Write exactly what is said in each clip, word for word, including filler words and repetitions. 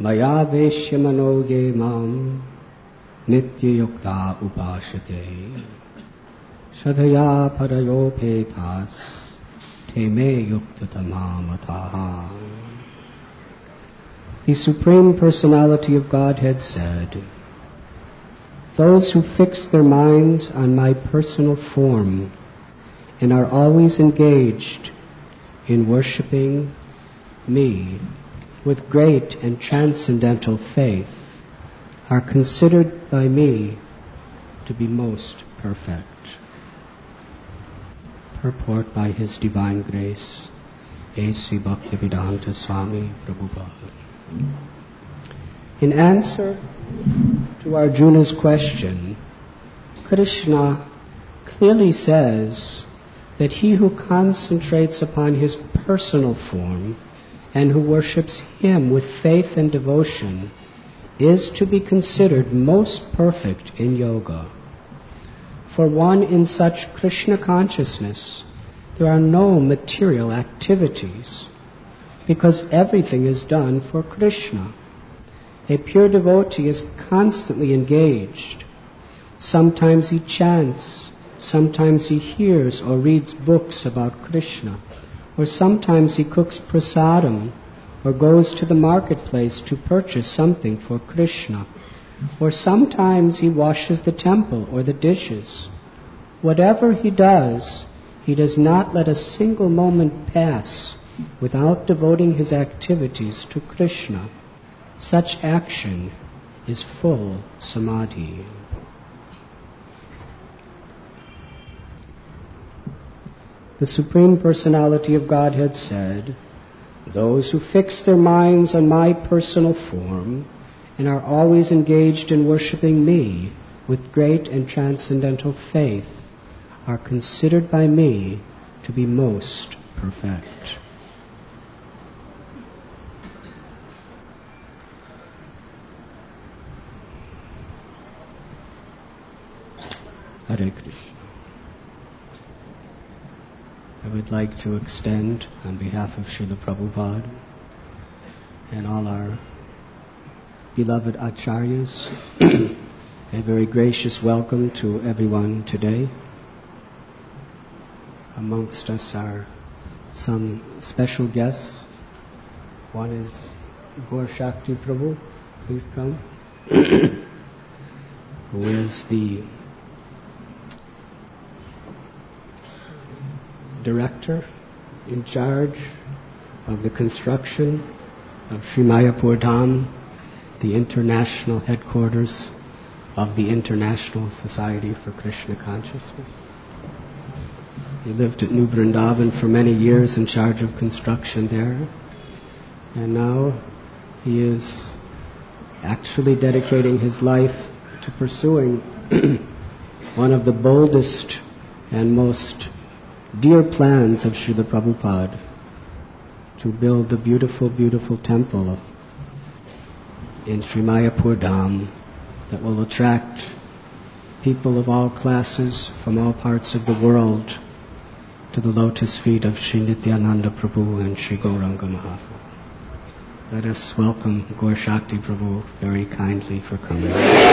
Maya Veshya Manoye Mam Nitya Yukta Upashate Shadhaya Parayo Petas Teme Yukta Tamamataha. The Supreme Personality of Godhead said, those who fix their minds on my personal form and are always engaged in worshipping me with great and transcendental faith are considered by me to be most perfect. Purport by His Divine Grace, A C Bhaktivedanta Swami Prabhupada. In answer to Arjuna's question, Krishna clearly says that he who concentrates upon his personal form and who worships him with faith and devotion is to be considered most perfect in yoga. For one in such Krishna consciousness, there are no material activities, because everything is done for Krishna. A pure devotee is constantly engaged. Sometimes he chants, sometimes he hears or reads books about Krishna, or sometimes he cooks prasadam, or goes to the marketplace to purchase something for Krishna, or sometimes he washes the temple or the dishes. Whatever he does, he does not let a single moment pass without devoting his activities to Krishna. Such action is full samadhi. The Supreme Personality of Godhead said, those who fix their minds on my personal form and are always engaged in worshipping me with great and transcendental faith are considered by me to be most perfect. Hare Krishna. I would like to extend, on behalf of Srila Prabhupada and all our beloved acharyas, a very gracious welcome to everyone today. Amongst us are some special guests. One is Gaur Shakti Prabhu, please come, who is the director in charge of the construction of Sri Mayapur Dham, the international headquarters of the International Society for Krishna Consciousness. He lived at New Vrindavan for many years in charge of construction there, and now he is actually dedicating his life to pursuing one of the boldest and most dear plans of Srila Prabhupada, to build a beautiful, beautiful temple in Sri Mayapur Dham that will attract people of all classes from all parts of the world to the lotus feet of Sri Nityananda Prabhu and Sri Gauranga Mahaprabhu. Let us welcome Gaur Shakti Prabhu very kindly for coming.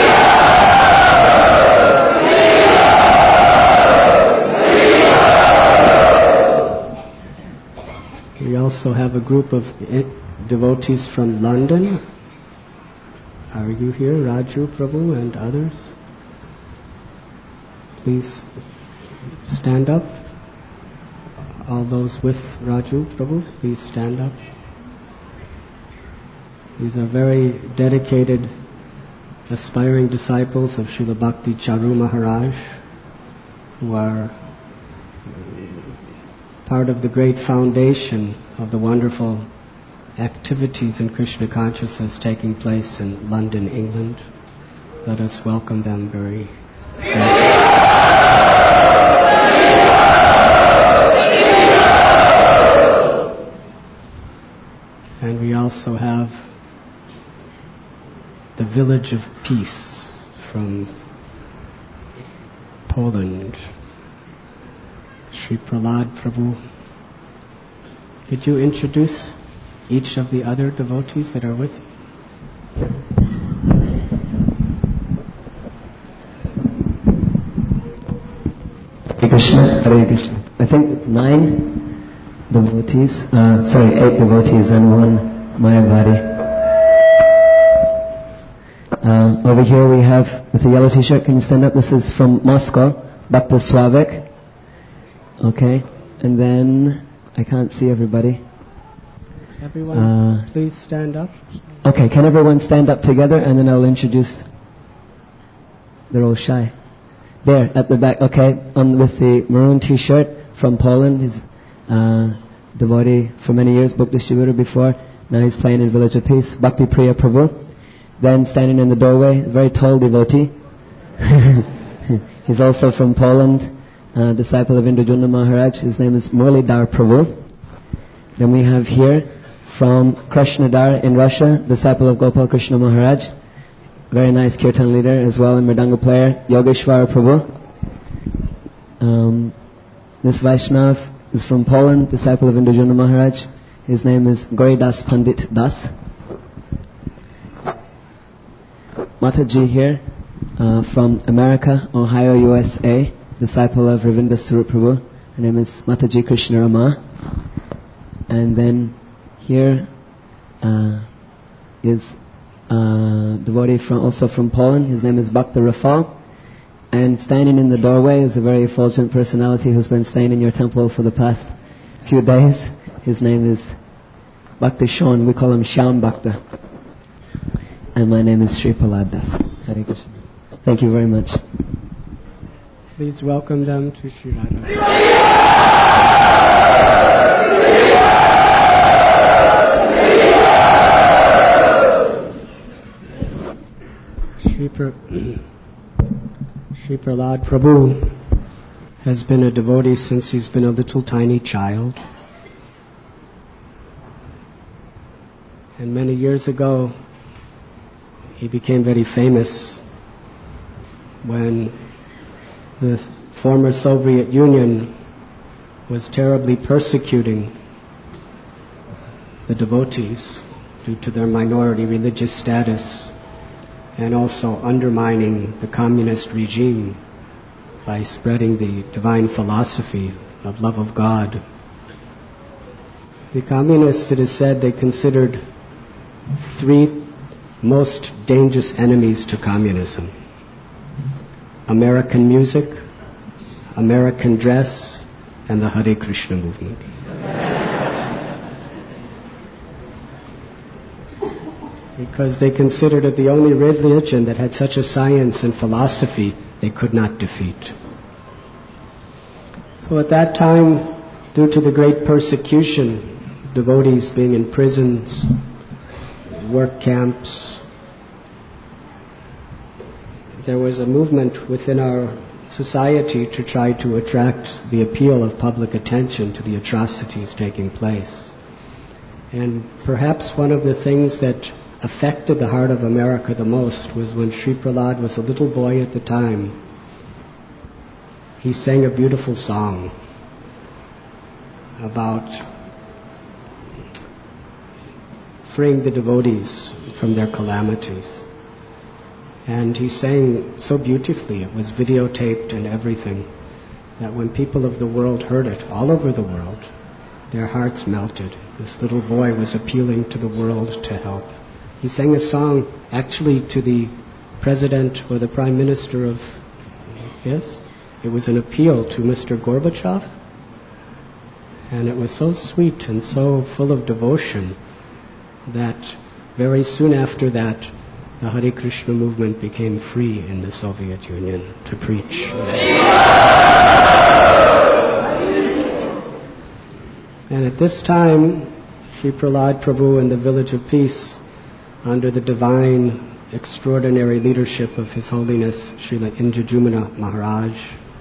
We also have a group of devotees from London. Are you here, Raju Prabhu and others? Please stand up. All those with Raju Prabhu, please stand up. These are very dedicated, aspiring disciples of Srila Bhakti Charu Maharaj, who are part of the great foundation of the wonderful activities in Krishna consciousness taking place in London, England. Let us welcome them very much. And we also have the Village of Peace from Poland. Sri Prahlad Prabhu, could you introduce each of the other devotees that are with you? Hare Krishna, Hare Krishna. I think it's nine devotees, uh, sorry, eight devotees and one Mayavadi. Uh, over here we have, with the yellow t-shirt, can you stand up? This is from Moscow, Bhakta Slavik. Okay, and then, I can't see everybody. Everyone, uh, please stand up. Okay, can everyone stand up together and then I'll introduce. They're all shy. There, at the back, okay, on with the maroon t-shirt from Poland. He's uh, devotee for many years, book distributor before. Now he's playing in Village of Peace. Bhakti Priya Prabhu. Then standing in the doorway, a very tall devotee. He's also from Poland, uh, disciple of Indradyumna Maharaj. His name is Muralidhar Prabhu. Then we have here from Krishnadar in Russia, disciple of Gopal Krishna Maharaj. Very nice kirtan leader as well, and mridanga player, Yogeshwara Prabhu. Um, this Vaishnav is from Poland, disciple of Indradyumna Maharaj. His name is Goridas Pandit Das. Mataji here, uh, from America, Ohio, U S A, disciple of Ravinda Sarup Prabhu. Her name is Mataji Krishna Rama. And then here uh, is a devotee from, also from Poland. His name is Bhakta Rafal. And standing in the doorway is a very effulgent personality who's been staying in your temple for the past few days. His name is Bhakta Sean. We call him Shyam Bhakta. And my name is Sri Prahlad Das. Hare Krishna. Thank you very much. Please welcome them to Sri Radha. Sri, pra- Sri Prahlad Prabhu has been a devotee since he's been a little tiny child. And many years ago, he became very famous when the former Soviet Union was terribly persecuting the devotees due to their minority religious status, and also undermining the communist regime by spreading the divine philosophy of love of God. The communists, it is said, they considered three most dangerous enemies to communism: American music, American dress, and the Hare Krishna movement. Because they considered it the only religion that had such a science and philosophy they could not defeat. So at that time, due to the great persecution, devotees being in prisons, work camps, there was a movement within our society to try to attract the appeal of public attention to the atrocities taking place. And perhaps one of the things that affected the heart of America the most was when Sri Prahlad was a little boy at the time. He sang a beautiful song about freeing the devotees from their calamities. And he sang so beautifully, it was videotaped and everything, that when people of the world heard it, all over the world, their hearts melted. This little boy was appealing to the world to help. He sang a song actually to the president or the prime minister of, yes, it was an appeal to Mister Gorbachev. And it was so sweet and so full of devotion that very soon after that, the Hare Krishna movement became free in the Soviet Union to preach. And at this time, Sri Prahlad Prabhu in the Village of Peace, under the divine, extraordinary leadership of His Holiness Srila Indradyumna Maharaj,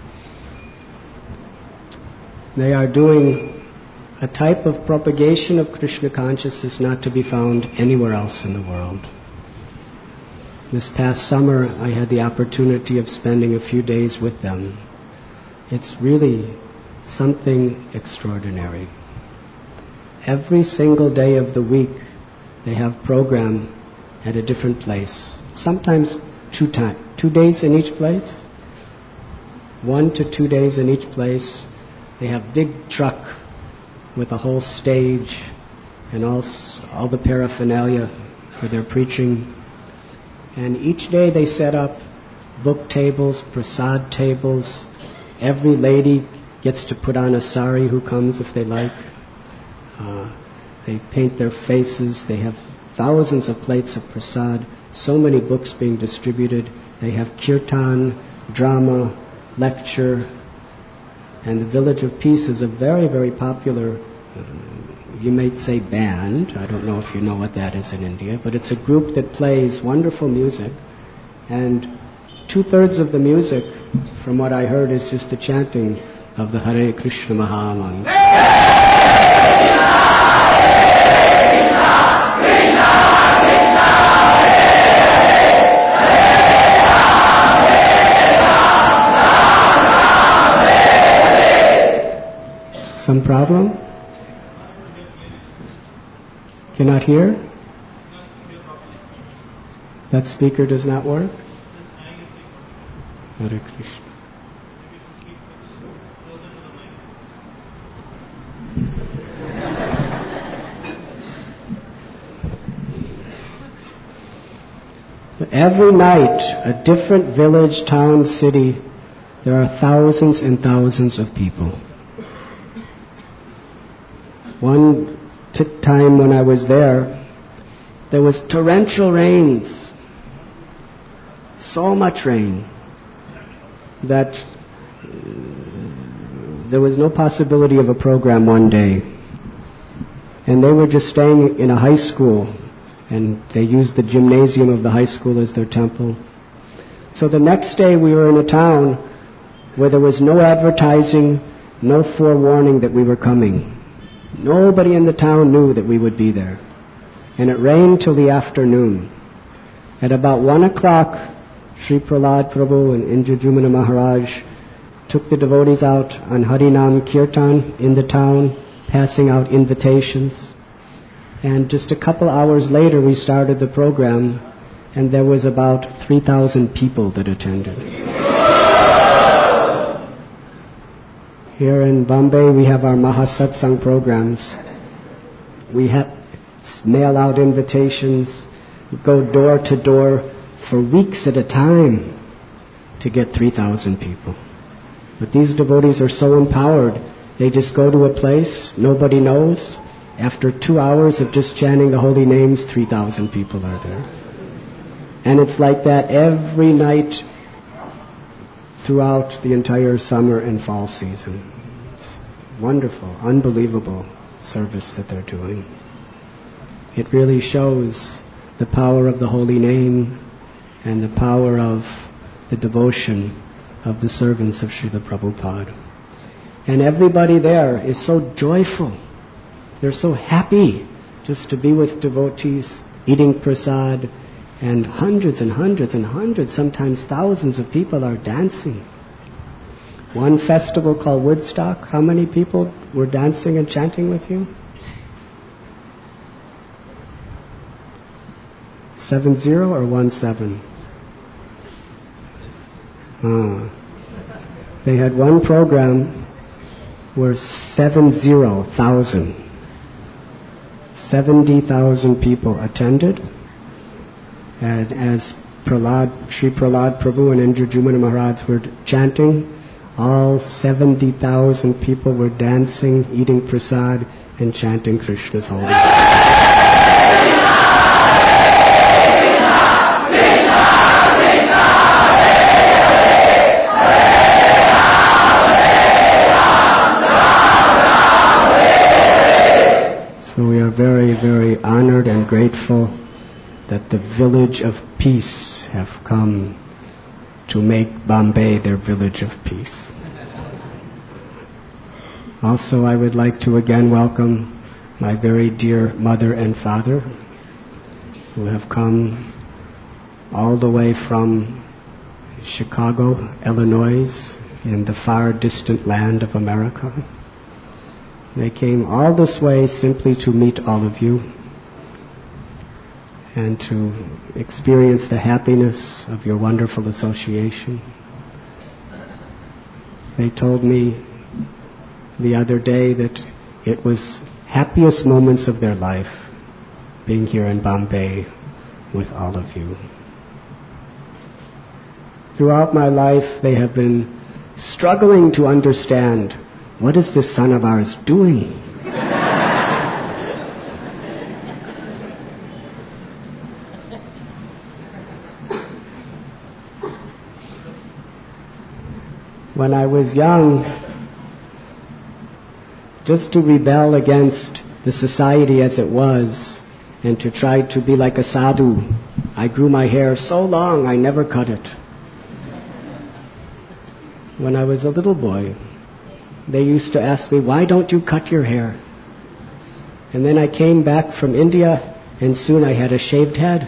they are doing a type of propagation of Krishna consciousness not to be found anywhere else in the world. This past summer, I had the opportunity of spending a few days with them. It's really something extraordinary. Every single day of the week, they have program at a different place. Sometimes two time, two days in each place. One to two days in each place. They have big truck with a whole stage and all, all the paraphernalia for their preaching. And each day they set up book tables, prasad tables. Every lady gets to put on a sari who comes if they like. Uh, they paint their faces. They have thousands of plates of prasad, so many books being distributed. They have kirtan, drama, lecture, and the Village of Peace is a very, very popular, uh, you might say band. I don't know if you know what that is in India, but it's a group that plays wonderful music, and two-thirds of the music, from what I heard, is just the chanting of the Hare Krishna Maha Mantra. Some problem? Cannot hear? That speaker does not work? Hare Krishna. Every night, a different village, town, city, there are thousands and thousands of people. One t- time when I was there, there was torrential rains, so much rain that uh, there was no possibility of a program one day. And they were just staying in a high school, and they used the gymnasium of the high school as their temple. So the next day we were in a town where there was no advertising, no forewarning that we were coming. Nobody in the town knew that we would be there. And it rained till the afternoon. At about one o'clock, Sri Prahlad Prabhu and Indradyumna Maharaj took the devotees out on Harinam Kirtan in the town, passing out invitations. And just a couple hours later we started the program, and there was about three thousand people that attended. Here in Bombay, we have our Mahasatsang programs. We have mail out invitations, go door to door for weeks at a time to get three thousand people. But these devotees are so empowered. They just go to a place, nobody knows. After two hours of just chanting the holy names, three thousand people are there. And it's like that every night throughout the entire summer and fall season. It's wonderful, unbelievable service that they're doing. It really shows the power of the holy name and the power of the devotion of the servants of Srila Prabhupada. And everybody there is so joyful. They're so happy just to be with devotees, eating prasad, and hundreds and hundreds and hundreds, sometimes thousands of people are dancing. One festival called Woodstock, how many people were dancing and chanting with you? Seven zero or one seven? Ah. They had one program where seven zero thousand, seventy thousand people attended. And as Prahlad, Sri Prahlad Prabhu and Indradyumna Maharaj were chanting, all seventy thousand people were dancing, eating prasad, and chanting Krishna's holy name. So we are very, very honored and grateful that the Village of Peace have come to make Bombay their Village of Peace. Also, I would like to again welcome my very dear mother and father who have come all the way from Chicago, Illinois, in the far distant land of America. They came all this way simply to meet all of you. and to experience the happiness of your wonderful association. They told me the other day that it was happiest moments of their life being here in Bombay with all of you. Throughout my life, they have been struggling to understand, what is this son of ours doing? When I was young, just to rebel against the society as it was and to try to be like a sadhu, I grew my hair so long I never cut it. When I was a little boy, they used to ask me, why don't you cut your hair? And then I came back from India and soon I had a shaved head.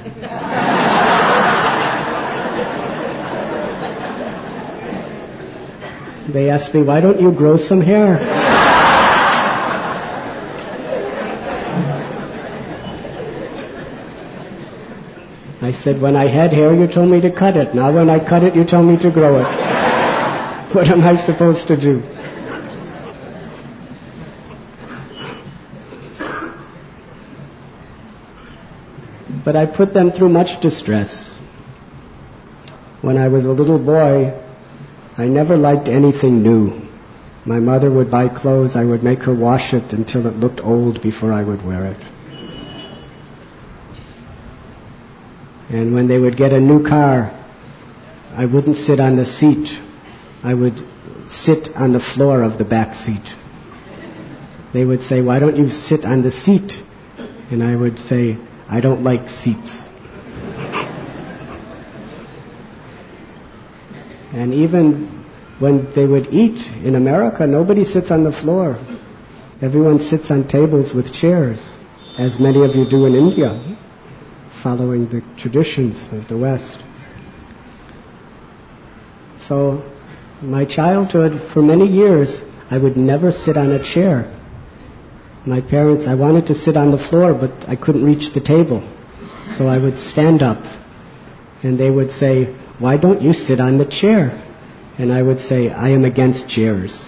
They asked me, why don't you grow some hair? I said, when I had hair, you told me to cut it. Now when I cut it, you tell me to grow it. What am I supposed to do? But I put them through much distress. When I was a little boy, I never liked anything new. My mother would buy clothes, I would make her wash it until it looked old before I would wear it. And when they would get a new car, I wouldn't sit on the seat. I would sit on the floor of the back seat. They would say, why don't you sit on the seat? And I would say, I don't like seats. And even when they would eat in America, nobody sits on the floor. Everyone sits on tables with chairs, as many of you do in India, following the traditions of the West. So, my childhood, for many years, I would never sit on a chair. My parents, I wanted to sit on the floor, but I couldn't reach the table. So I would stand up, and they would say, why don't you sit on the chair? And I would say, I am against chairs.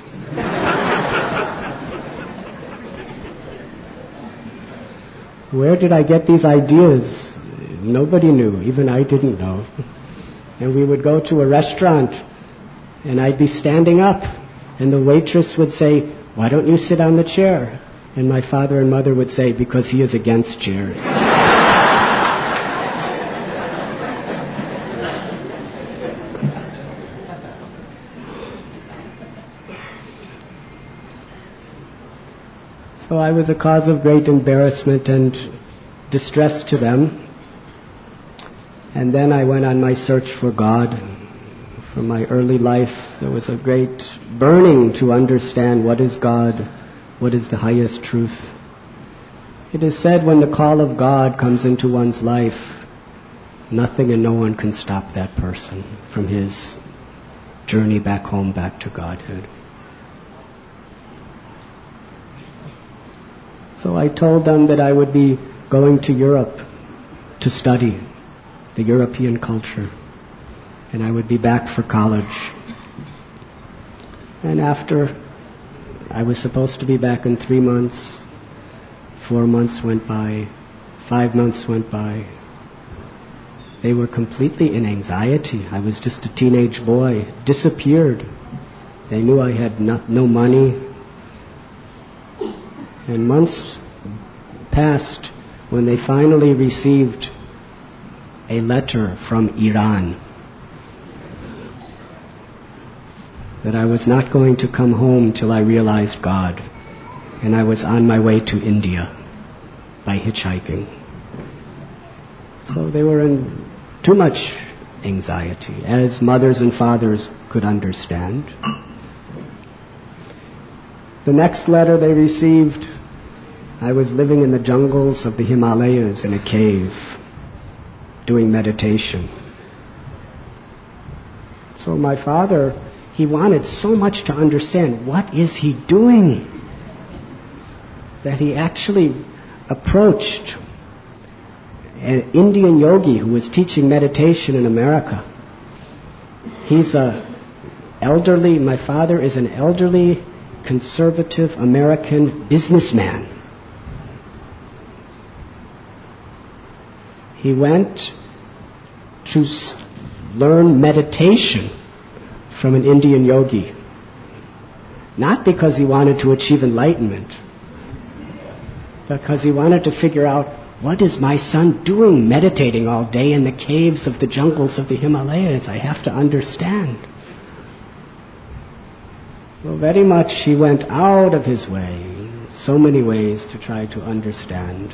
Where did I get these ideas? Nobody knew. Even I didn't know. And we would go to a restaurant, and I'd be standing up, and the waitress would say, why don't you sit on the chair? And my father and mother would say, because he is against chairs. So I was a cause of great embarrassment and distress to them. And then I went on my search for God. From my early life, there was a great burning to understand what is God, what is the highest truth. It is said when the call of God comes into one's life, nothing and no one can stop that person from his journey back home, back to Godhead. So I told them that I would be going to Europe to study the European culture, and I would be back for college. And after I was supposed to be back in three months, four months went by, five months went by. They were completely in anxiety. I was just a teenage boy, disappeared. They knew I had no, no money. And months passed when they finally received a letter from Iran that I was not going to come home till I realized God, and I was on my way to India by hitchhiking. So they were in too much anxiety, as mothers and fathers could understand. The next letter they received, I was living in the jungles of the Himalayas in a cave, doing meditation. So my father, he wanted so much to understand, what is he doing? That he actually approached an Indian yogi who was teaching meditation in America. He's a elderly, my father is an elderly, conservative American businessman. He went to s- learn meditation from an Indian yogi. Not because he wanted to achieve enlightenment, because he wanted to figure out, what is my son doing meditating all day in the caves of the jungles of the Himalayas? I have to understand. So very much he went out of his way, so many ways to try to understand.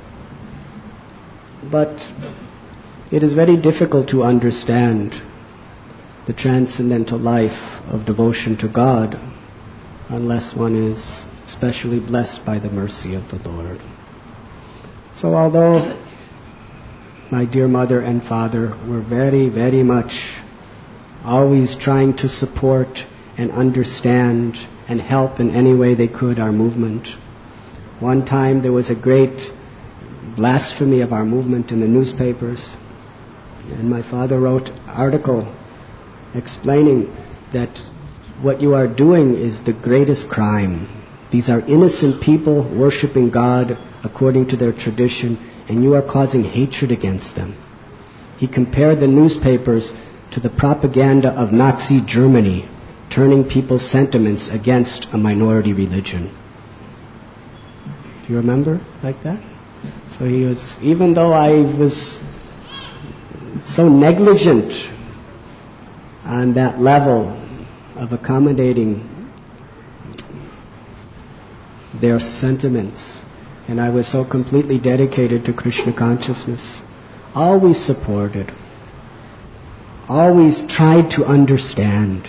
But it is very difficult to understand the transcendental life of devotion to God unless one is especially blessed by the mercy of the Lord. So although my dear mother and father were very, very much always trying to support and understand and help in any way they could our movement, one time there was a great blasphemy of our movement in the newspapers, and my father wrote an article explaining that what you are doing is the greatest crime. These are innocent people worshiping God according to their tradition, and you are causing hatred against them. He compared the newspapers to the propaganda of Nazi Germany, turning people's sentiments against a minority religion. Do you remember like that? So he was, even though I was so negligent on that level of accommodating their sentiments, and I was so completely dedicated to Krishna consciousness, always supported, always tried to understand.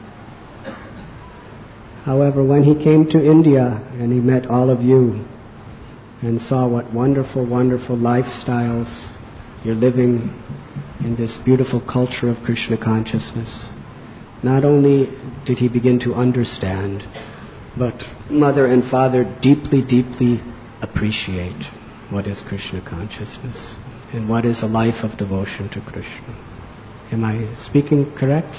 However, when he came to India and he met all of you and saw what wonderful, wonderful lifestyles you're living in this beautiful culture of Krishna consciousness, not only did he begin to understand, but mother and father deeply, deeply appreciate what is Krishna consciousness and what is a life of devotion to Krishna. Am I speaking correct?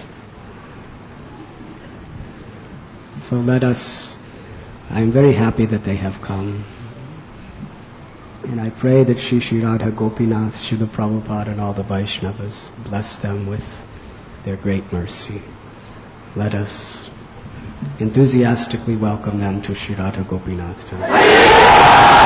So let us, I'm very happy that they have come. And I pray that Shri Shri Radha Gopinath, Srila Prabhupada and all the Vaishnavas bless them with their great mercy. Let us enthusiastically welcome them to Shri Radha Gopinath Temple.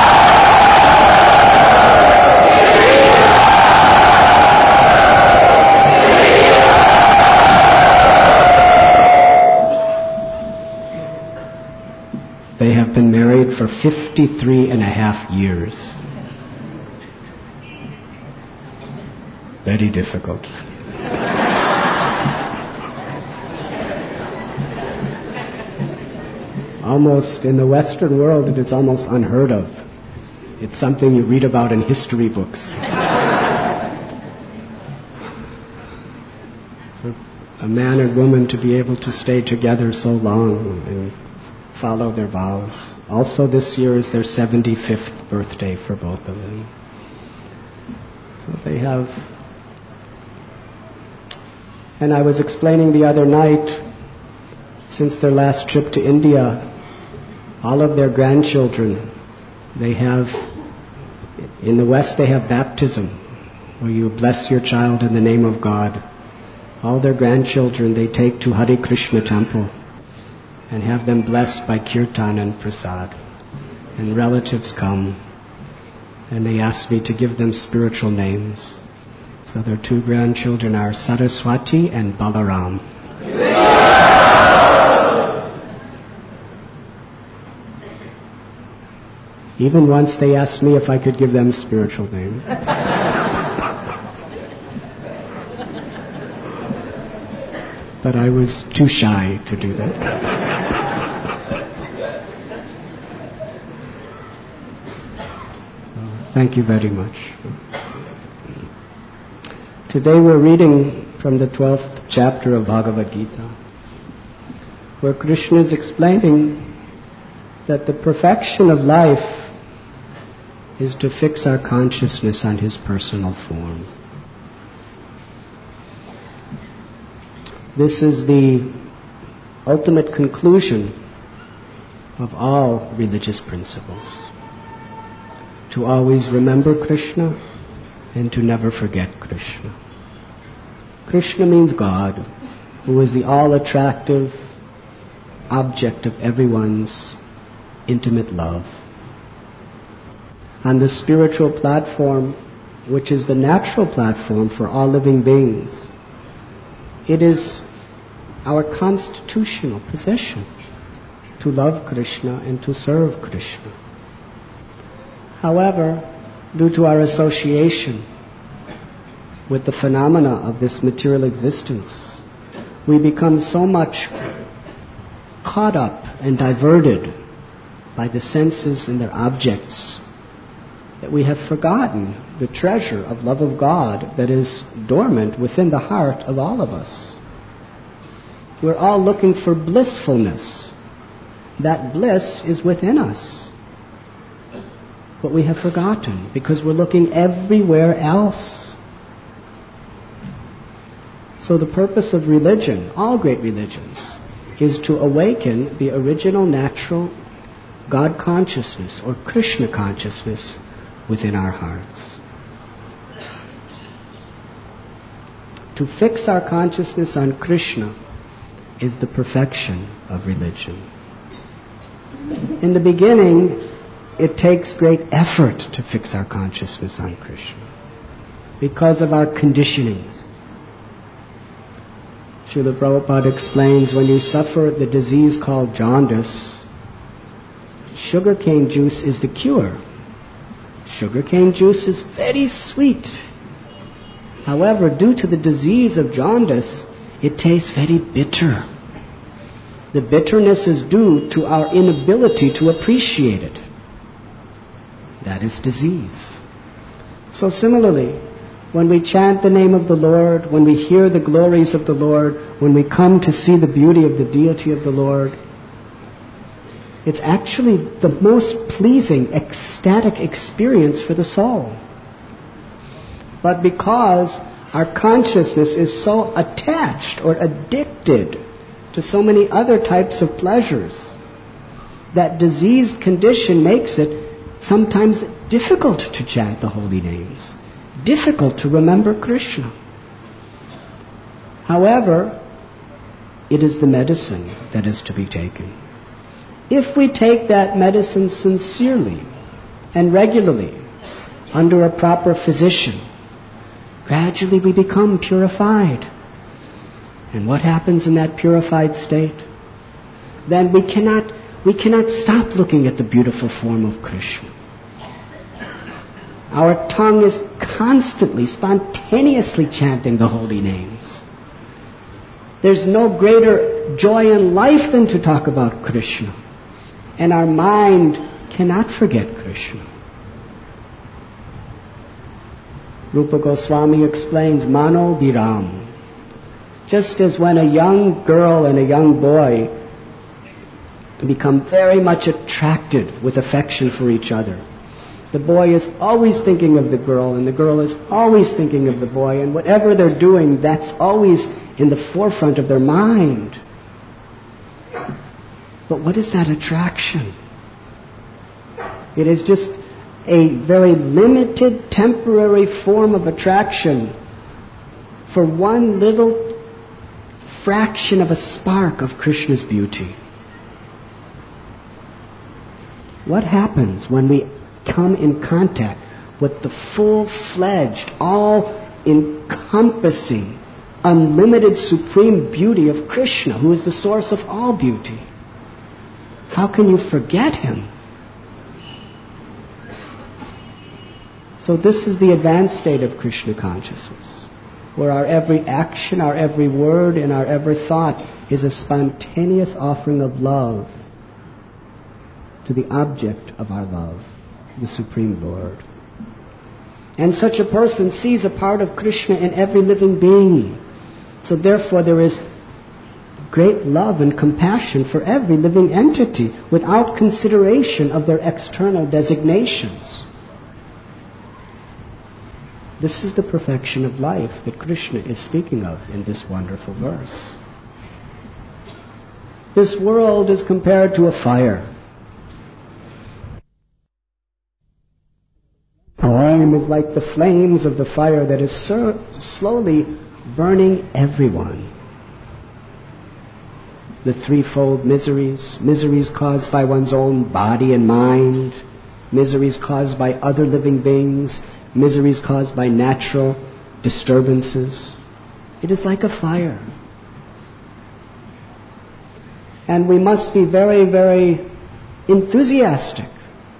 They have been married for fifty-three and a half years. Very difficult. Almost, in the Western world, it is almost unheard of. It's something you read about in history books. For a man and woman to be able to stay together so long and follow their vows. Also this year is their seventy-fifth birthday for both of them. So they have... And I was explaining the other night, since their last trip to India, all of their grandchildren, they have, in the West they have baptism, where you bless your child in the name of God. All their grandchildren they take to Hare Krishna temple and have them blessed by kirtan and prasad. And relatives come, and they ask me to give them spiritual names. So their two grandchildren are Saraswati and Balaram. Even once they asked me if I could give them spiritual names. But I was too shy to do that. So, thank you very much. Today we're reading from the twelfth chapter of Bhagavad Gita, where Krishna is explaining that the perfection of life is to fix our consciousness on His personal form. This is the ultimate conclusion of all religious principles. To always remember Krishna and to never forget Krishna. Krishna means God, who is the all-attractive object of everyone's intimate love. On the spiritual platform, which is the natural platform for all living beings, it is our constitutional position to love Krishna and to serve Krishna. However, due to our association with the phenomena of this material existence, we become so much caught up and diverted by the senses and their objects that we have forgotten the treasure of love of God that is dormant within the heart of all of us. We're all looking for blissfulness. That bliss is within us. But we have forgotten because we're looking everywhere else. So the purpose of religion, all great religions, is to awaken the original natural God consciousness or Krishna consciousness within our hearts. To fix our consciousness on Krishna is the perfection of religion. In the beginning, it takes great effort to fix our consciousness on Krishna because of our conditioning. Srila Prabhupada explains, when you suffer the disease called jaundice, sugarcane juice is the cure. Sugarcane juice is very sweet. However, due to the disease of jaundice, it tastes very bitter. The bitterness is due to our inability to appreciate it. That is disease. So similarly, when we chant the name of the Lord, when we hear the glories of the Lord, when we come to see the beauty of the deity of the Lord, it's actually the most pleasing, ecstatic experience for the soul. But because our consciousness is so attached or addicted to so many other types of pleasures, that diseased condition makes it sometimes difficult to chant the holy names, difficult to remember Krishna. However, it is the medicine that is to be taken. If we take that medicine sincerely and regularly under a proper physician, gradually we become purified. And what happens in that purified state? Then we cannot, we cannot stop looking at the beautiful form of Krishna. Our tongue is constantly, spontaneously chanting the holy names. There's no greater joy in life than to talk about Krishna. And our mind cannot forget Krishna. Rupa Goswami explains, Mano Viram. Just as when a young girl and a young boy become very much attracted with affection for each other, the boy is always thinking of the girl, and the girl is always thinking of the boy, and whatever they're doing, that's always in the forefront of their mind. But what is that attraction? It is just a very limited, temporary form of attraction for one little fraction of a spark of Krishna's beauty. What happens when we come in contact with the full-fledged, all-encompassing, unlimited supreme beauty of Krishna, who is the source of all beauty? How can you forget him? So this is the advanced state of Krishna consciousness, where our every action, our every word, and our every thought is a spontaneous offering of love to the object of our love, the Supreme Lord. And such a person sees a part of Krishna in every living being. So therefore there is great love and compassion for every living entity without consideration of their external designations. This is the perfection of life that Krishna is speaking of in this wonderful verse. This world is compared to a fire. Time is like the flames of the fire that is sur- slowly burning everyone. The threefold miseries, miseries caused by one's own body and mind, miseries caused by other living beings, miseries caused by natural disturbances. It is like a fire. And we must be very, very enthusiastic.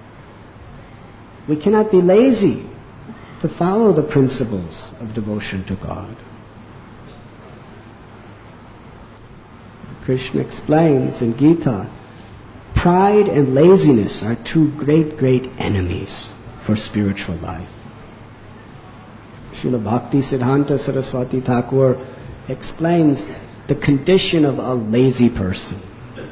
We cannot be lazy to follow the principles of devotion to God. Krishna explains in Gita, pride and laziness are two great, great enemies for spiritual life. Srila Bhakti Siddhanta Saraswati Thakur explains the condition of a lazy person.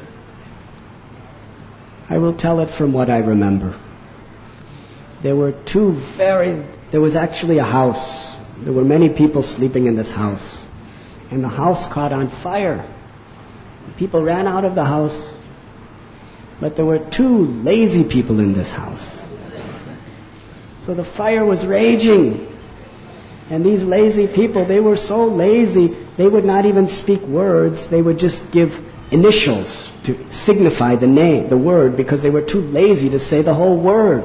I will tell it from what I remember. There were two very, there was actually a house. There were many people sleeping in this house. And the house caught on fire. People ran out of the house. But there were two lazy people in this house. So the fire was raging. And these lazy people, they were so lazy, they would not even speak words. They would just give initials to signify the name, the word, because they were too lazy to say the whole word.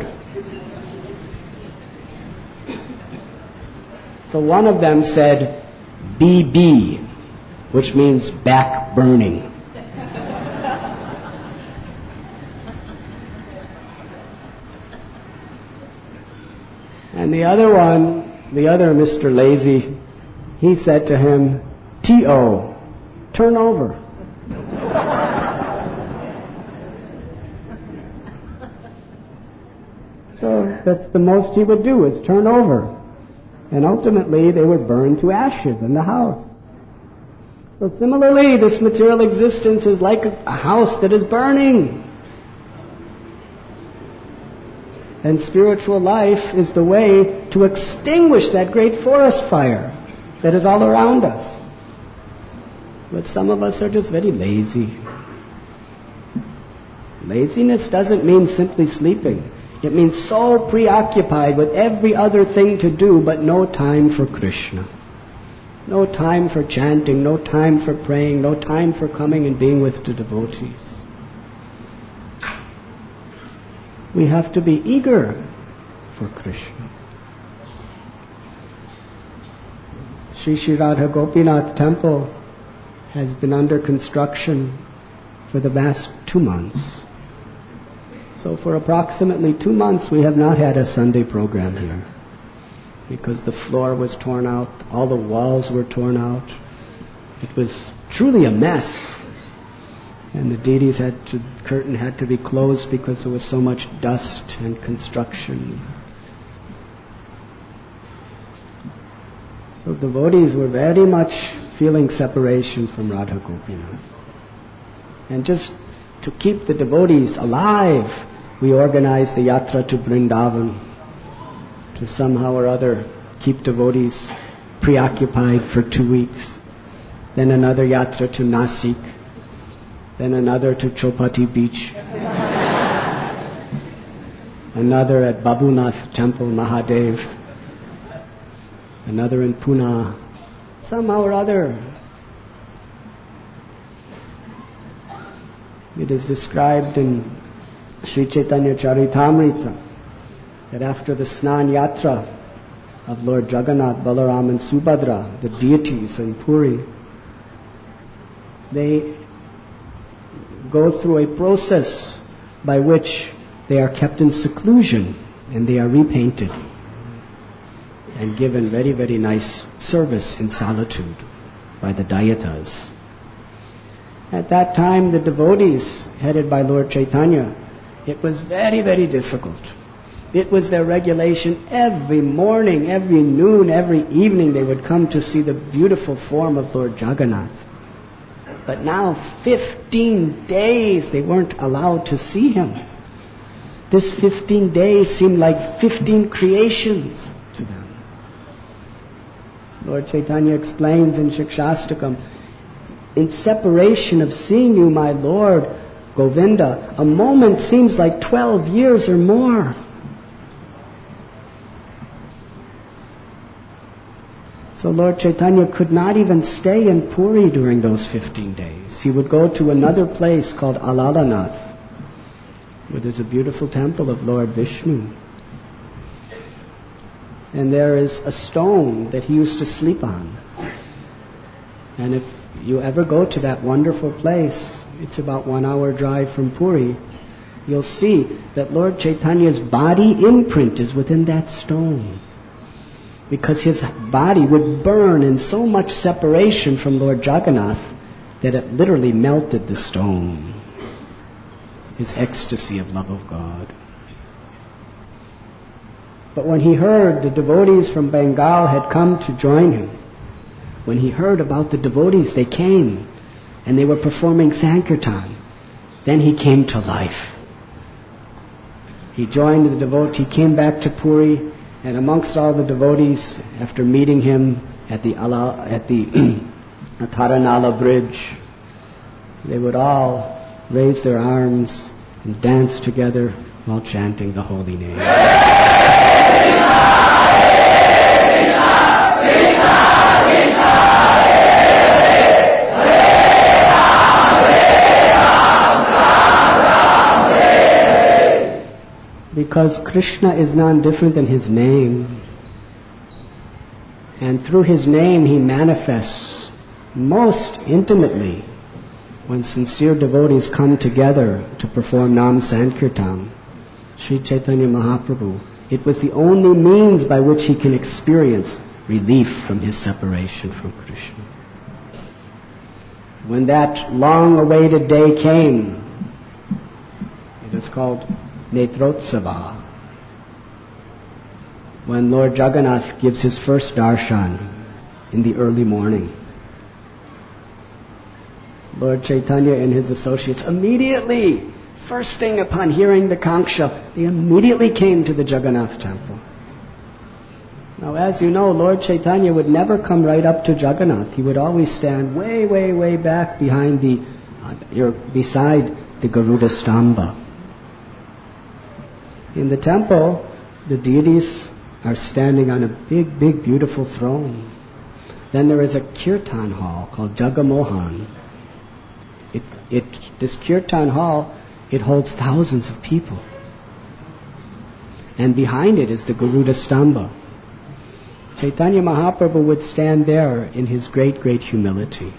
So one of them said, B B, which means back burning. And the other one, the other Mister Lazy, he said to him, T O, turn over. So that's the most he would do, is turn over. And ultimately they would burn to ashes in the house. So similarly, this material existence is like a, a house that is burning. And spiritual life is the way to extinguish that great forest fire that is all around us. But some of us are just very lazy. Laziness doesn't mean simply sleeping. It means so preoccupied with every other thing to do, but no time for Krishna. No time for chanting, no time for praying, no time for coming and being with the devotees. We have to be eager for Krishna. Sri Sri Radha Gopinath temple has been under construction for the past two months. So for approximately two months we have not had a Sunday program here, because the floor was torn out, all the walls were torn out. It was truly a mess. And the deities had to, curtain had to be closed because there was so much dust and construction. So devotees were very much feeling separation from Radha Gopinath. And just to keep the devotees alive, we organized the yatra to Vrindavan to somehow or other keep devotees preoccupied for two weeks. Then another yatra to Nasik. Then another to Chopati Beach. Another at Babunath Temple, Mahadev. Another in Pune. Somehow or other. It is described in Sri Chaitanya Charitamrita that after the Snan Yatra of Lord Jagannath, Balaram and Subhadra, the deities in Puri, they go through a process by which they are kept in seclusion and they are repainted and given very, very nice service in solitude by the Dayatas. At that time, the devotees, headed by Lord Chaitanya, it was very, very difficult. It was their regulation every morning, every noon, every evening they would come to see the beautiful form of Lord Jagannath. But now, fifteen days they weren't allowed to see him. This fifteen days seemed like fifteen creations to them. Lord Chaitanya explains in Shikshastakam, in separation of seeing you, my Lord, Govinda, a moment seems like twelve years or more. So Lord Chaitanya could not even stay in Puri during those fifteen days. He would go to another place called Alalanath, where there's a beautiful temple of Lord Vishnu. And there is a stone that he used to sleep on. And if you ever go to that wonderful place, it's about one hour drive from Puri, you'll see that Lord Chaitanya's body imprint is within that stone. Because his body would burn in so much separation from Lord Jagannath that it literally melted the stone. His ecstasy of love of God. But when he heard the devotees from Bengal had come to join him, when he heard about the devotees, they came and they were performing Sankirtan. Then he came to life. He joined the devotee, he came back to Puri, and amongst all the devotees, after meeting him at the Ala, at the Taranala bridge, they would all raise their arms and dance together while chanting the holy name. Because Krishna is none different than his name. And through his name he manifests most intimately when sincere devotees come together to perform Nam Sankirtan. Sri Chaitanya Mahaprabhu, it was the only means by which he can experience relief from his separation from Krishna. When that long-awaited day came, it is called Netrotsava, when Lord Jagannath gives his first darshan in the early morning. Lord Chaitanya and his associates immediately, first thing upon hearing the Kanksha, they immediately came to the Jagannath temple. Now, as you know, Lord Chaitanya would never come right up to Jagannath. He would always stand way, way, way back behind the, uh, beside the Garuda Stamba. In the temple, the deities are standing on a big, big, beautiful throne. Then there is a kirtan hall called Jagamohan. It, it, this kirtan hall, it holds thousands of people. And behind it is the Garuda Stamba. Chaitanya Mahaprabhu would stand there in his great, great humility.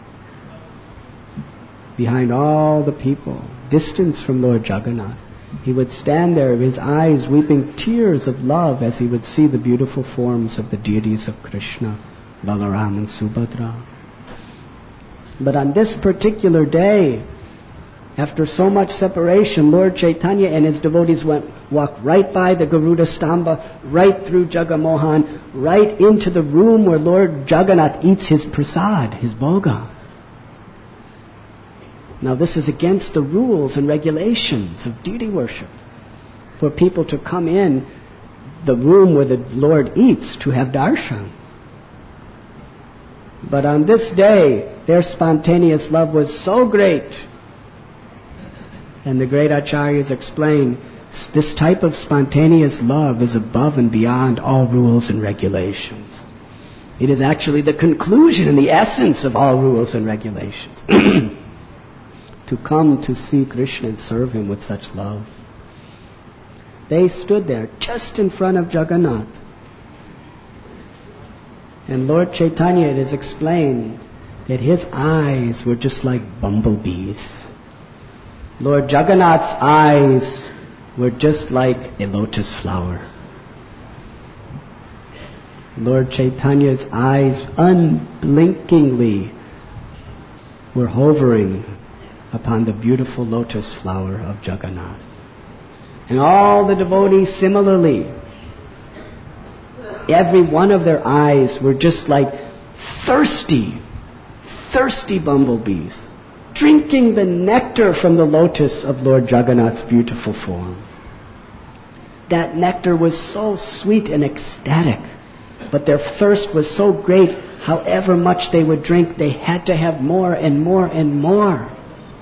Behind all the people, distance from Lord Jagannath. He would stand there, his eyes weeping tears of love as he would see the beautiful forms of the deities of Krishna, Balaram and Subhadra. But on this particular day, after so much separation, Lord Chaitanya and his devotees went, walked right by the Garuda Stamba, right through Jagamohan, right into the room where Lord Jagannath eats his prasad, his bhoga. Now this is against the rules and regulations of deity worship, for people to come in the room where the Lord eats to have darshan. But on this day, their spontaneous love was so great. And the great acharyas explain, this type of spontaneous love is above and beyond all rules and regulations. It is actually the conclusion and the essence of all rules and regulations. To come to see Krishna and serve him with such love. They stood there just in front of Jagannath. And Lord Chaitanya, it is explained that his eyes were just like bumblebees. Lord Jagannath's eyes were just like a lotus flower. Lord Chaitanya's eyes unblinkingly were hovering upon the beautiful lotus flower of Jagannath. And all the devotees similarly, every one of their eyes were just like thirsty, thirsty bumblebees, drinking the nectar from the lotus of Lord Jagannath's beautiful form. That nectar was so sweet and ecstatic but their thirst was so great, however much they would drink, they had to have more and more and more.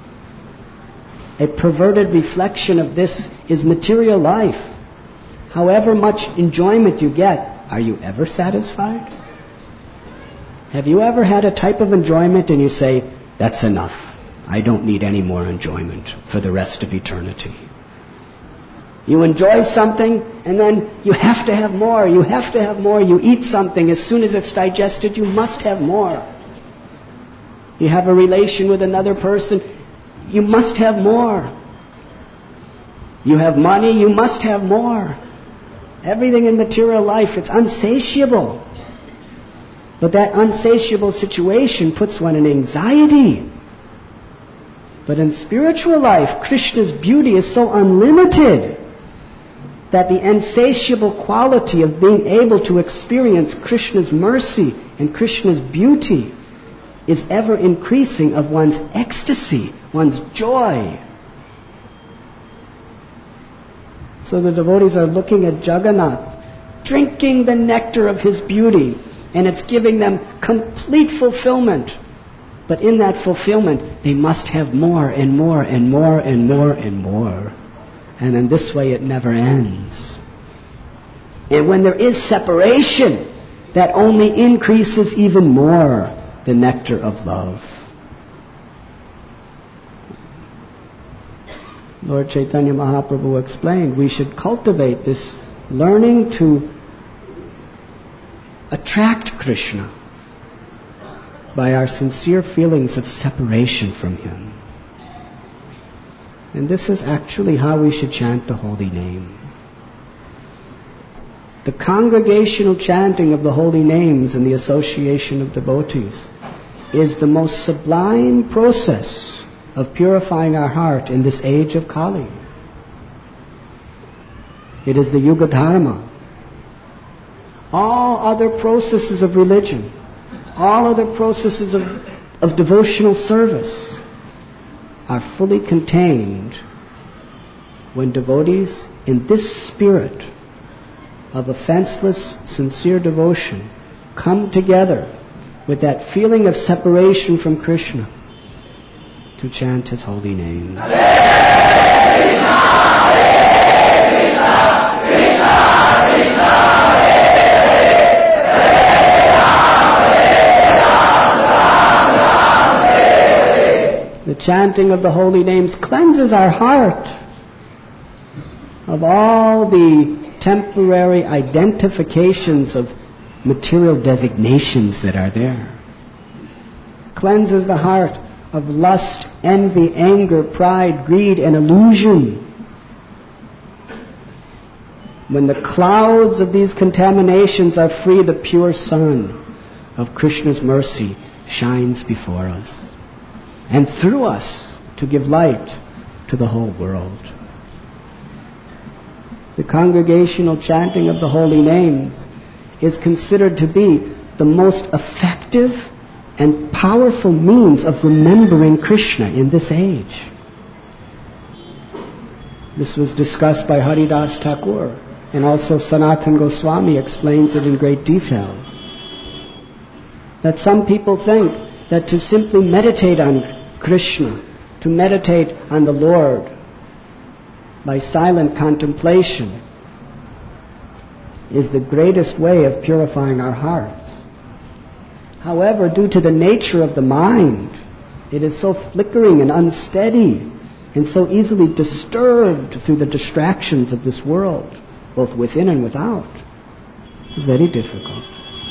A perverted reflection of this is material life. However much enjoyment you get, are you ever satisfied? Have you ever had a type of enjoyment and you say, that's enough. I don't need any more enjoyment for the rest of eternity. You enjoy something and then you have to have more, you have to have more. You eat something, as soon as it's digested, you must have more. You have a relation with another person, you must have more. You have money, you must have more. Everything in material life, it's unsatiable. But that unsatiable situation puts one in anxiety. But in spiritual life, Krishna's beauty is so unlimited that the insatiable quality of being able to experience Krishna's mercy and Krishna's beauty is ever increasing of one's ecstasy, one's joy. So the devotees are looking at Jagannath, drinking the nectar of his beauty, and it's giving them complete fulfillment. But in that fulfillment, they must have more and more and more and more and more. And in this way, it never ends. And when there is separation, that only increases even more the nectar of love. Lord Chaitanya Mahaprabhu explained, we should cultivate this learning to attract Krishna by our sincere feelings of separation from Him. And this is actually how we should chant the holy name. The congregational chanting of the holy names and the association of devotees is the most sublime process of purifying our heart in this age of Kali. It is the Yuga Dharma. All other processes of religion, all other processes of, of devotional service are fully contained when devotees in this spirit of offenseless, sincere devotion come together with that feeling of separation from Krishna to chant His holy name. Hare Krishna, Hare Krishna, Krishna Krishna, Hare Hare, the chanting of the holy names cleanses our heart of all the temporary identifications of material designations that are there. Cleanses the heart of lust, envy, anger, pride, greed, and illusion. When the clouds of these contaminations are free, the pure sun of Krishna's mercy shines before us and through us to give light to the whole world. The congregational chanting of the holy names is considered to be the most effective and powerful means of remembering Krishna in this age. This was discussed by Haridas Thakur, and also Sanatana Goswami explains it in great detail. That some people think that to simply meditate on Krishna, to meditate on the Lord by silent contemplation is the greatest way of purifying our hearts. However, due to the nature of the mind, it is so flickering and unsteady and so easily disturbed through the distractions of this world, both within and without. It's very difficult.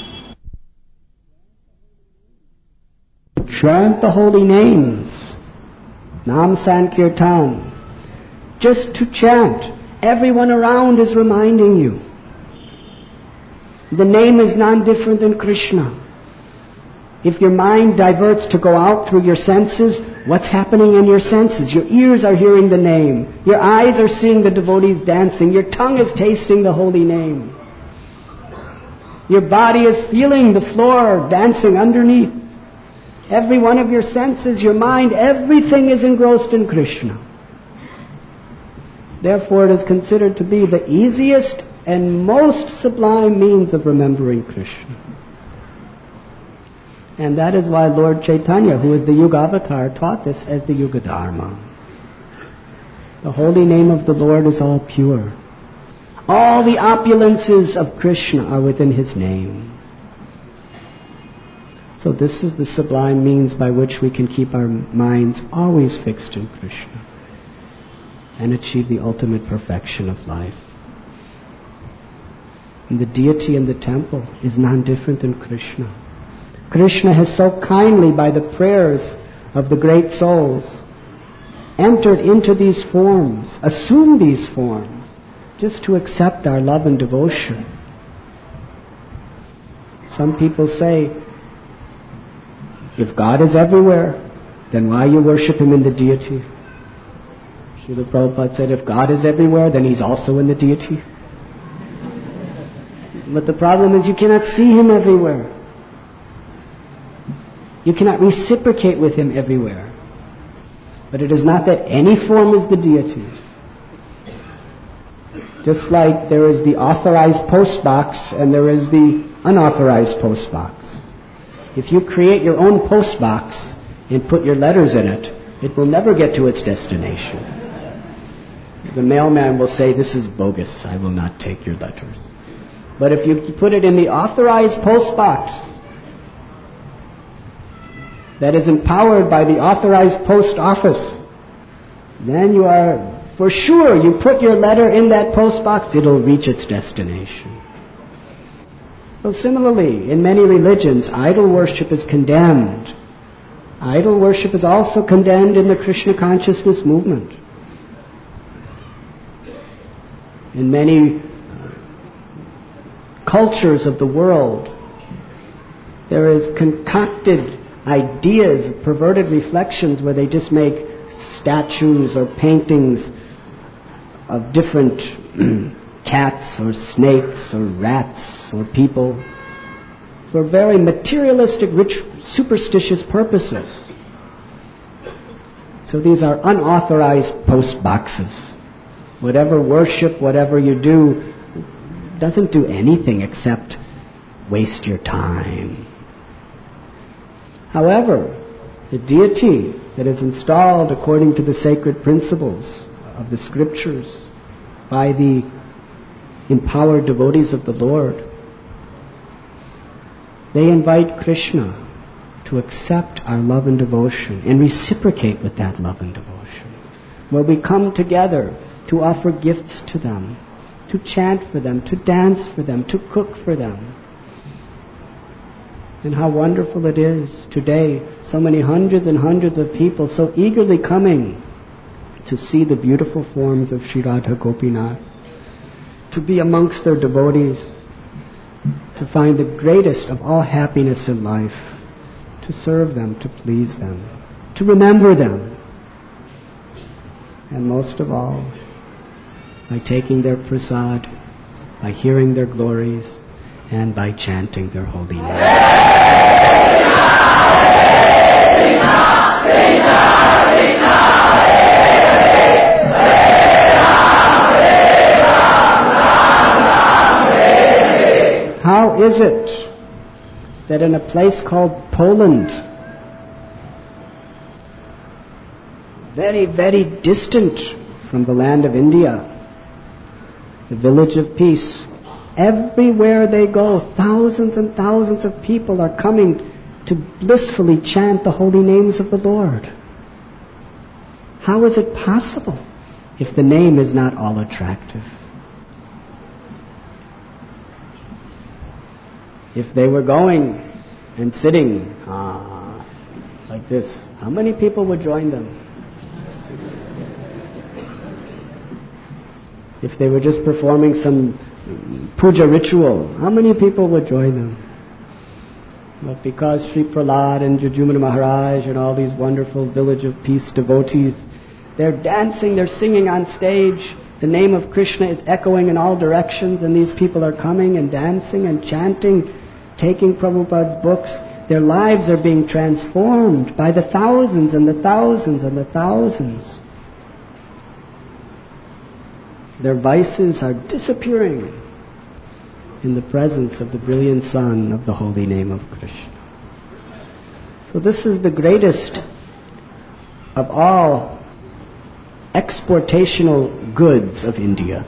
Chant the holy names, Nam Sankirtan. Just to chant, everyone around is reminding you. The name is non-different than Krishna. If your mind diverts to go out through your senses, what's happening in your senses? Your ears are hearing the name. Your eyes are seeing the devotees dancing. Your tongue is tasting the holy name. Your body is feeling the floor dancing underneath. Every one of your senses, your mind, everything is engrossed in Krishna. Therefore, it is considered to be the easiest and most sublime means of remembering Krishna. And that is why Lord Chaitanya, who is the Yuga Avatar, taught this as the Yuga Dharma. The holy name of the Lord is all pure. All the opulences of Krishna are within His name. So this is the sublime means by which we can keep our minds always fixed in Krishna and achieve the ultimate perfection of life. And the deity in the temple is none different than Krishna. Krishna has so kindly, by the prayers of the great souls, entered into these forms, assumed these forms, just to accept our love and devotion. Some people say, if God is everywhere, then why you worship Him in the deity? Srila Prabhupada said, if God is everywhere, then He's also in the deity. But the problem is you cannot see Him everywhere. You cannot reciprocate with Him everywhere. But it is not that any form is the deity. Just like there is the authorized post box and there is the unauthorized post box. If you create your own post box and put your letters in it, it will never get to its destination. The mailman will say, this is bogus, I will not take your letters. But if you put it in the authorized post box that is empowered by the authorized post office, then you are, for sure, you put your letter in that post box, it'll reach its destination. So similarly, in many religions, idol worship is condemned. Idol worship is also condemned in the Krishna consciousness movement. In many cultures of the world, there is concocted ideas, perverted reflections where they just make statues or paintings of different cats or snakes or rats or people for very materialistic, rich, superstitious purposes. So these are unauthorized post boxes. Whatever worship, whatever you do, doesn't do anything except waste your time. However, the deity that is installed according to the sacred principles of the scriptures by the empowered devotees of the Lord, they invite Krishna to accept our love and devotion and reciprocate with that love and devotion. Where we come together to offer gifts to them, to chant for them, to dance for them, to cook for them. And how wonderful it is today, so many hundreds and hundreds of people so eagerly coming to see the beautiful forms of Sri Radha Gopinath, to be amongst their devotees, to find the greatest of all happiness in life, to serve them, to please them, to remember them, and most of all, by taking their prasad, by hearing their glories, and by chanting their holy name. How is it that in a place called Poland, very, very distant from the land of India, the village of peace, everywhere they go, thousands and thousands of people are coming to blissfully chant the holy names of the Lord. How is it possible if the name is not all attractive? If they were going and sitting ah, like this, how many people would join them? If they were just performing some puja ritual, how many people would join them? But because Sri Prahlad and Jujumana Maharaj and all these wonderful Village of Peace devotees, they're dancing, they're singing on stage, the name of Krishna is echoing in all directions, and these people are coming and dancing and chanting, taking Prabhupada's books. Their lives are being transformed by the thousands and the thousands and the thousands. Their vices are disappearing. in the presence of the brilliant sun of the holy name of Krishna. So this is the greatest of all exportational goods of India.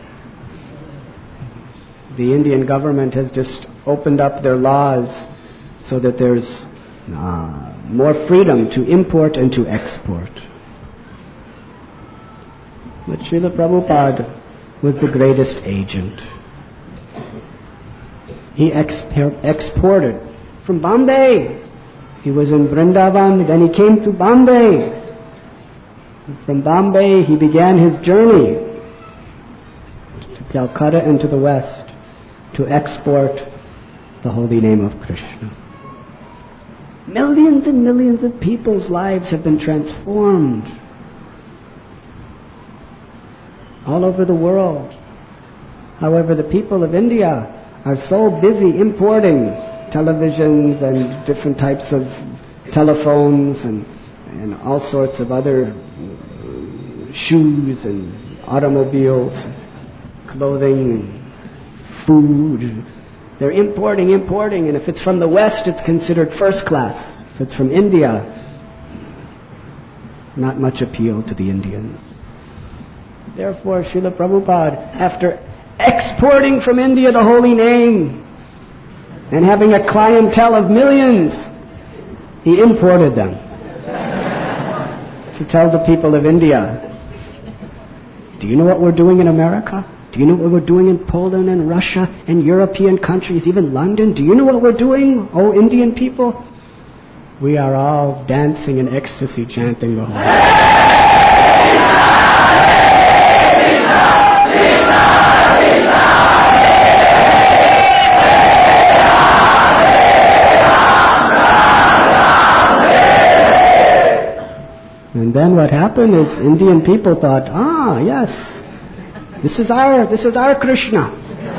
The Indian government has just opened up their laws so that there's uh, more freedom to import and to export. But Srila Prabhupada was the greatest agent. He exp- exported from Bombay. He was in Vrindavan, then he came to Bombay. From Bombay he began his journey to Calcutta and to the west to export the holy name of Krishna. Millions and millions of people's lives have been transformed all over the world. However, the people of India are so busy importing televisions and different types of telephones and, and all sorts of other shoes and automobiles, clothing, food. They're importing, importing, and if it's from the West, it's considered first class. If it's from India, not much appeal to the Indians. Therefore, Srila Prabhupada, after exporting from India the holy name and having a clientele of millions, he imported them to tell the people of India, do you know what we're doing in America? Do you know what we're doing in Poland and Russia and European countries, even London? Do you know what we're doing, oh Indian people? We are all dancing in ecstasy, chanting the holy name. And then what happened is Indian people thought, ah, yes, this is our, this is our Krishna.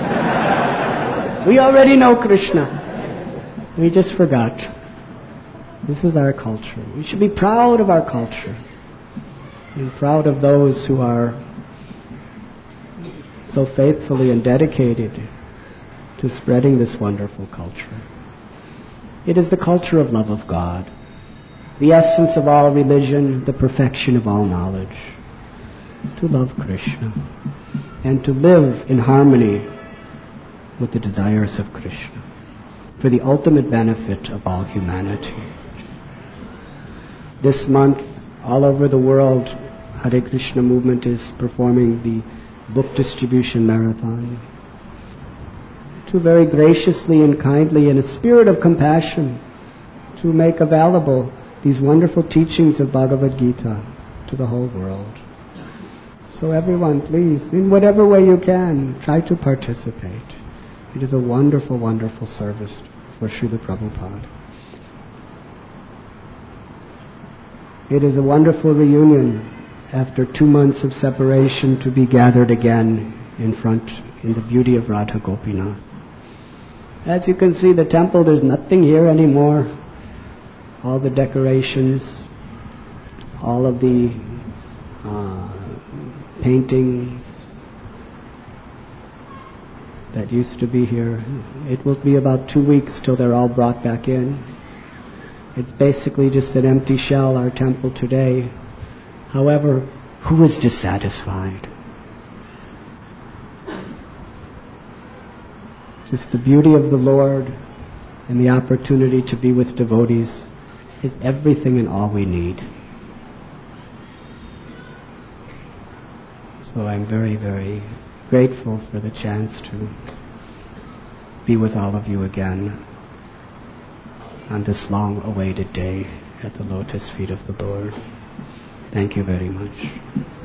We already know Krishna. We just forgot. This is our culture. We should be proud of our culture. And proud of those who are so faithfully and dedicated to spreading this wonderful culture. It is the culture of love of God, the essence of all religion, the perfection of all knowledge, to love Krishna and to live in harmony with the desires of Krishna for the ultimate benefit of all humanity. This month, all over the world, Hare Krishna movement is performing the book distribution marathon to very graciously and kindly, in a spirit of compassion, to make available these wonderful teachings of Bhagavad Gita to the whole world. So everyone, please, in whatever way you can, try to participate. It is a wonderful, wonderful service for Srila Prabhupada. It is a wonderful reunion after two months of separation to be gathered again in front, in the beauty of Radha Gopinath. As you can see, the temple, there's nothing here anymore. All the decorations, all of the uh, paintings that used to be here. It will be about two weeks till they're all brought back in. It's basically just an empty shell, our temple today. However, who is dissatisfied? Just the beauty of the Lord and the opportunity to be with devotees is everything and all we need. So I'm very, very grateful for the chance to be with all of you again on this long-awaited day at the lotus feet of the Lord. Thank you very much.